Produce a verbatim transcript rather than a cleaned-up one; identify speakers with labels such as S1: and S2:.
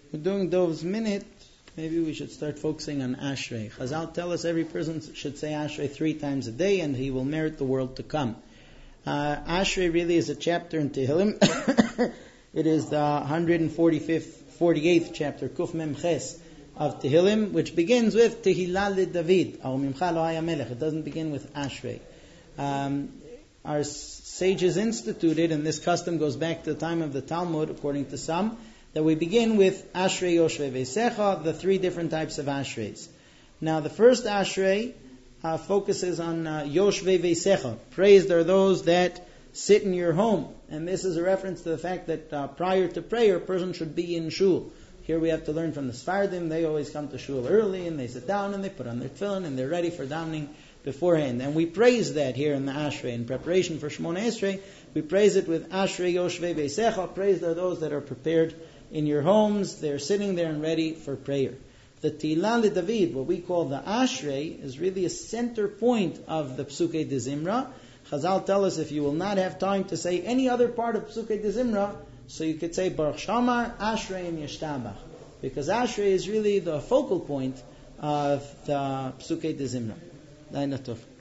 S1: We're doing Dov's minute. Maybe we should start focusing on Ashrei. Chazal tell us every person should say Ashrei three times a day, and he will merit the world to come. Uh, Ashrei really is a chapter in Tehillim. It is the one hundred forty-fifth, forty-eighth chapter, Kuf Mem Ches of Tehillim, which begins with Tehillah le David, Au Mimcha lo haya melech. It doesn't begin with Ashrei. Um, our sages instituted, and this custom goes back to the time of the Talmud, according to some, that we begin with Ashrei Yoshvei Veisecha, the three different types of Ashreis. Now, the first Ashrei uh, focuses on uh, Yoshvei Veisecha. Praised are those that sit in your home. And this is a reference to the fact that uh, prior to prayer, a person should be in shul. Here we have to learn from the Sfardim. They always come to shul early, and they sit down, and they put on their tefillin, and they're ready for davening beforehand. And we praise that here in the Ashrei. In preparation for Shemona Esrei, we praise it with Ashrei Yoshvei Veisecha. Praised are those that are prepared in your homes. They're sitting there and ready for prayer. The Tehillah le David, what we call the Ashrei, is really a center point of the Psukei de Zimra. Chazal tell us if you will not have time to say any other part of Psukei de Zimra, so you could say Baruch Shamar, Ashrei, and Yeshtabach. Because Ashrei is really the focal point of the Psukei de Zimra. Laila Tov.